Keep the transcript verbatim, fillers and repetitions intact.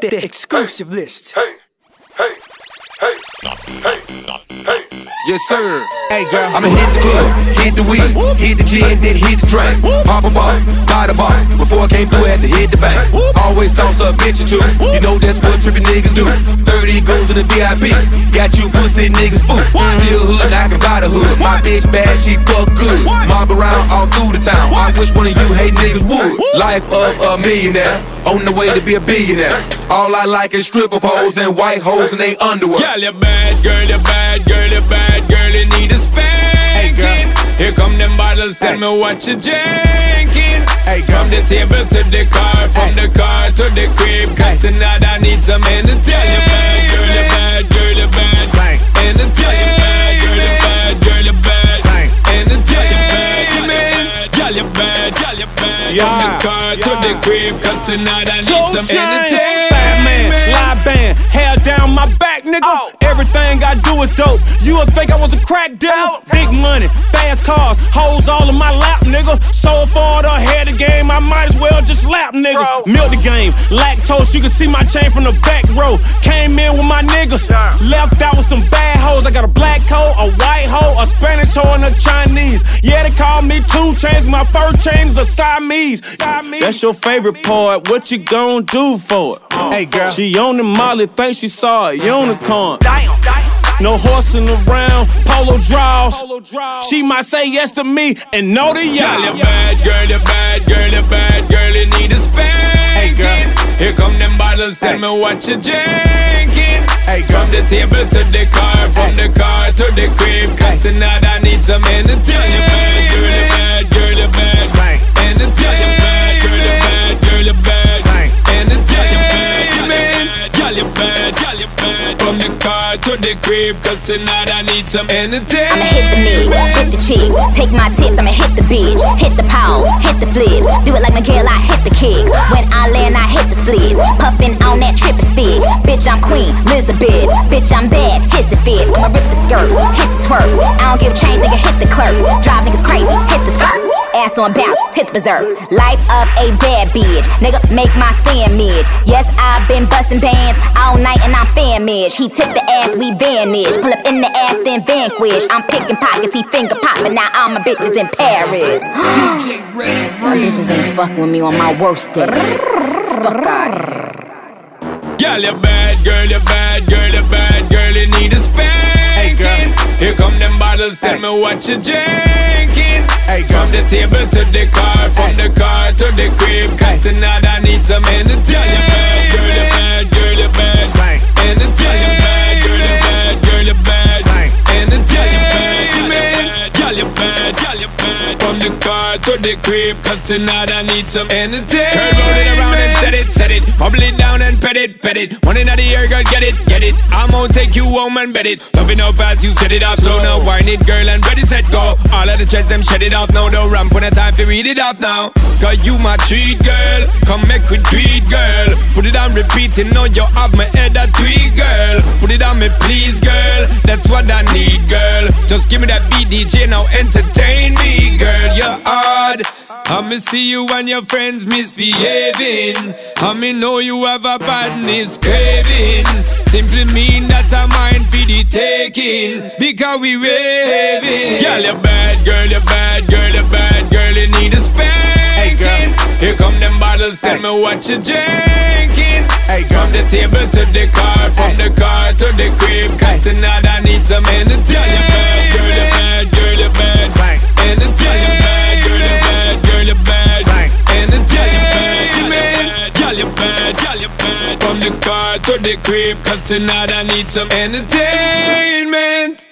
the exclusive list. Hey, hey, hey, hey, hey. Yes, sir. Hey, girl. I'ma hit the club, hit the weed, hit the gin, then hit the drink. Pop a ball, buy the bar. Before I came through, had to hit the bank. Always toss a bitch or two. You know that's what trippin' niggas do. thirty goes in the V I P. Got you pussy niggas spook. Still hood, I can buy the hood. My bitch bad, she fuck good. Mob around all through the town. I wish one of you hate niggas would. Life of a millionaire, on the way to be a billionaire. All I like is stripper poles and white hoes in they underwear. Girl, you bad, girl, you bad, girl, you bad, girl, you need a spanking. Hey, here come them bottles, tell hey. me what you drinking. Hey, from the table to the car, from hey. the car to the crib, cause hey. tonight I need some entertainment. Girl, you bad, girl, you bad, girl, you bad. Spank. Entertainment. Girl, you bad, girl, you bad. Spank. Entertainment. Girl, you bad, girl, you bad. Yeah. From the car to Yeah. the crib, cause tonight I need Two some chains, entertainment. Fat man, live band, hair down my back, nigga. Oh. Everything I do is dope. You would think I was a crack dealer. Big money, fast cars, hoes all in my lap, nigga. So far ahead of the game, I might as well just lap niggas. Bro. Milk the game, lactose, you can see my chain from the back row. Came in with my niggas, Yeah. left out with some bad hoes. I got a black hoe, a white hoe, a Spanish hoe, and a Chinese. Yeah, they call me two chains. My first chain is a Siamese. Siamese. That's your favorite part. What you gon' do for it? Hey, girl. She on the molly, think she saw a unicorn. No horsing around, polo draws. She might say yes to me and no to Girl, y'all. you bad, girl, you bad, girl, you bad, girl, you need a spanking. Hey, girl. Here come them bottles, tell Hey. me what you drinking. Hey, girl. From the table to the car, from Hey. the car to the crib, cause Hey. tonight I need some entertainment. Girl, you bad, girl, you bad, girl, you bad. Spank. Entertainment. Girl, you bad, girl, you bad. Spank. Entertainment. Girl, you bad, girl, you bad. From the car to the crib, cause tonight I need some entertainment. I'ma hit the mix, hit the cheeks, take my tips, I'ma hit the bitch, hit the pole, hit the flips, do it like Miguel, I hit the kicks. When I land, I hit the splits, puffin' on that triple stick. Bitch, I'm Queen Elizabeth, bitch, I'm bad, hits the fit. I'ma rip the skirt, hit the twerk. I don't give a change, nigga, hit the clerk. Drive niggas crazy, hit the skirt. Ass on bounce, tits berserk. Life of a bad bitch, nigga, make my sandwich. Yes, I've been bustin' bands all night and I'm famished. He tipped the ass, we vanish. Pull up in the ass, then vanquish. I'm picking pockets, he finger poppin'. Now all my bitches in Paris. D J Ready My bitches ain't fucking with me on my worst day. Fuck out here. Girl, you bad, girl, you bad, girl, you bad, girl, you need a spanking. Hey, girl. Here come them bottles, tell Hey. me what you drinking. Hey, girl. From the table to the car, from Hey. the car to the crib, cause Hey. tonight I need some entertainment. Girl, you bad, girl, you bad, girl, you bad. Spank. Entertainment. Girl, you bad, girl, you bad. Spank. Entertainment. Girl, you bad, girl, you bad. From the car to the crib, cause tonight I need some entertainment. Girl, roll it around and set it, set it. Bubble it down and pet it, pet it. One in the air, girl, get it, get it. I'm gonna take you home and bet it. Loving how fast you set it off slow. Now wind it, girl, and ready, set, go. All of the threads, them shed it off now. Don't ramp when the time to read it off now. Cause you my treat, girl. Come make we tweet, girl. Put it on repeating, now you have my head a tweet, girl. Put it on me, please, girl. That's what I need, girl. Just give me that beat, D J, now entertain me, girl. You're hard. I'ma see you and your friends misbehaving. I'ma know you have a badness craving. Simply mean that I'm mine for the taking. Because we raving. Girl, you bad, girl, you bad, girl, you bad, girl, you need a spanking. Hey, girl. Here come them bottles, tell Hey. me what you drinking. Hey, girl. From the table to the car, from Hey. the car to the crib, cause Hey. tonight I need some entertainment. Girl, you bad, girl, you bad, girl, you bad. Bang. Entertainment. Girl, you bad, girl, you bad. Bang. Entertainment. Girl, you bad, girl, you bad. From the car to the crib, cause tonight I need some entertainment.